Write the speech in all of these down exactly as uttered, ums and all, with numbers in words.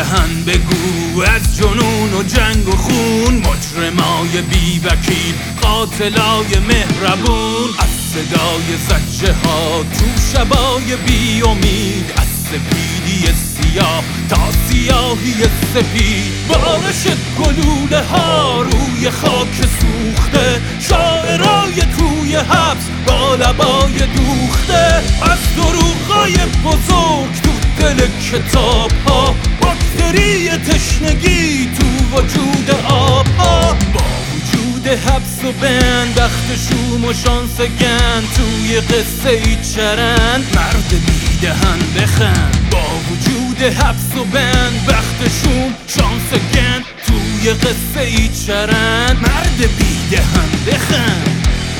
دهن بگو از جنون و جنگ و خون، مجرمای بی وکیل، قاتلای مهربون، از صدای زجه ها تو شبای بی امید، از سپیدی سیاه تا سیاهی سپید، بارش گلوله ها روی خاک سوخته، شاعرای توی حبس با لبای دوخته، از دروغای بزرگ تو دل کتاب ها، باکتری تشنگی تو وجود آب ها، با وجود حبس و بند، بخت شوم و شانس گند، توی قصه ای چرند مرد بیدهن بخند. با وجود حبس و بند، بخت شوم شانس گند، توی قصه ای چرند مرد بیدهن بخند.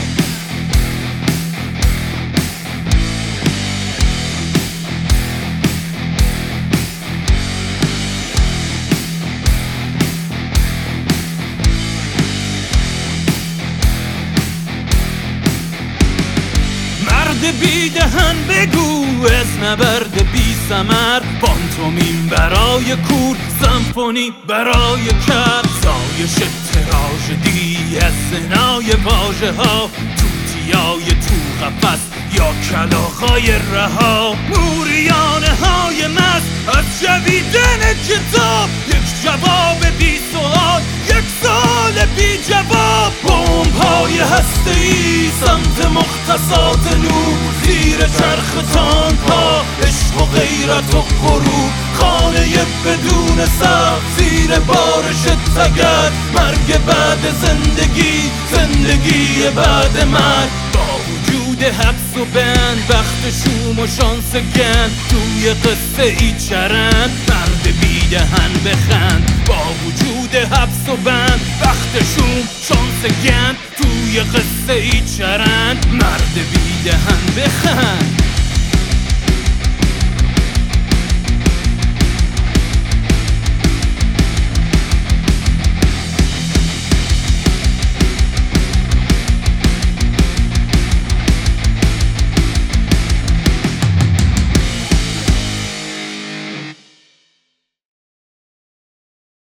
مرد بیدهن بگو از نبرد بی ثمر، پانتومین برای کور، سمفونی برای کر، زایش تراژدی از زنای واژه ها، توتیای تو قفس یا کلاغای رها، موریانه های مست از جویدن کتاب، یک جواب بی سوال، یک سال بی جواب، بمب های هسته ای سمت مختصات نور، زیر چرخ تانک ها عشق و غیرت و غرور، خانه بدون سقف زیر بارش تگرگ، مرگ بعد زندگی، زندگی بعد مرگ. با وجود حبس و بند، بخت شوم و شانس گند، توی قصه ای چرند مرد بیدهن بخند. با وجود حبس و بند، بخت شوم شانس گند، توی قصه ای چرند مرد بیدهن بخند.